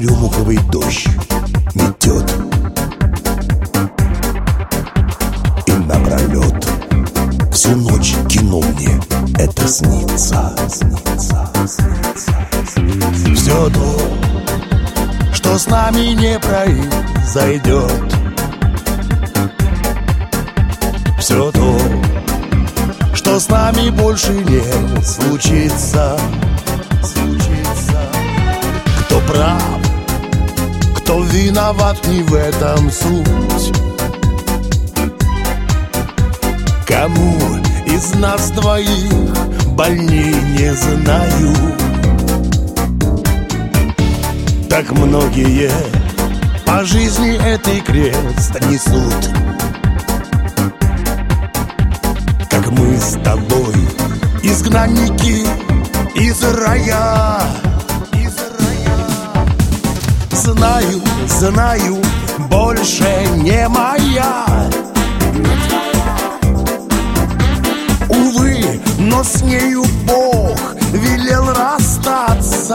черемуховый дождь метет, и напролет всю ночь кино мне это снится. Все то, что с нами не произойдет, все то, что с нами больше не случится. Кто прав, кто виноват, не в этом суть. Кому из нас двоих больней, не знаю. Так многие по жизни этой крест несут, как мы с тобой, изгнанники из рая. Знаю, знаю, больше не моя. Увы, но с нею Бог велел расстаться.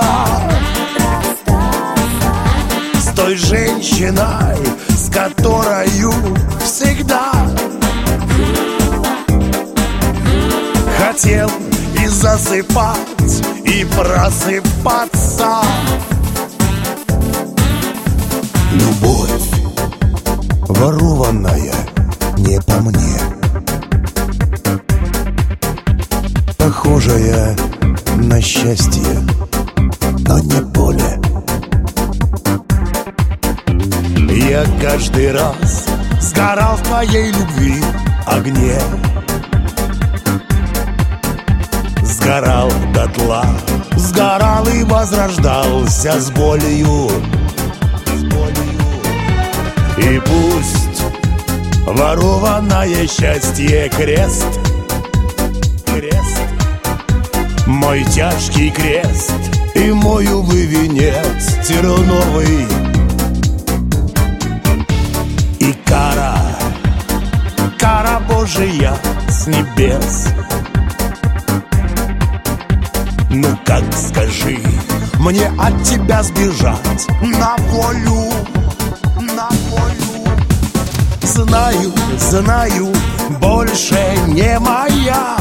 С той женщиной, с которою всегда хотел и засыпать, и просыпаться. Любовь, ворованная не по мне, похожая на счастье, но не более. Я каждый раз сгорал в твоей любви огне, сгорал дотла, сгорал и возрождался с болью. И пусть ворованное счастье крест, мой тяжкий крест и мой, увы, венец терновый. И кара Божия с небес. Ну как, скажи, мне от тебя сбежать на волю? Знаю, знаю, больше не моя.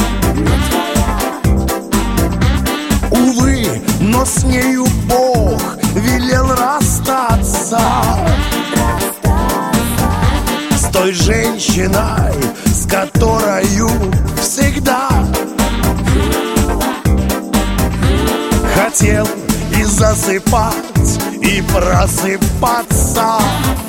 Увы, но с нею Бог велел расстаться. С той женщиной, с которою всегда хотел и засыпать, и просыпаться.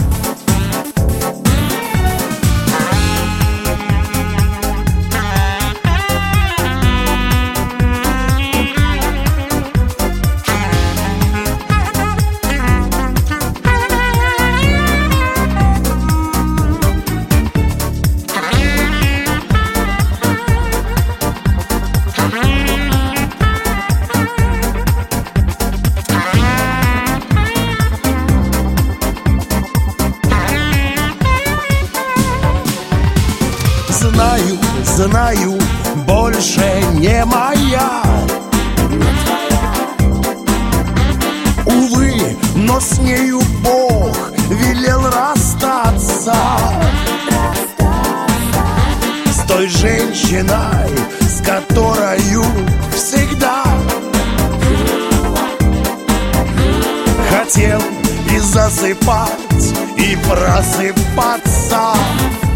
Знаю, знаю, больше не моя. Увы, но с нею Бог велел расстаться. С той женщиной, с которою всегда хотел и засыпать, и просыпаться.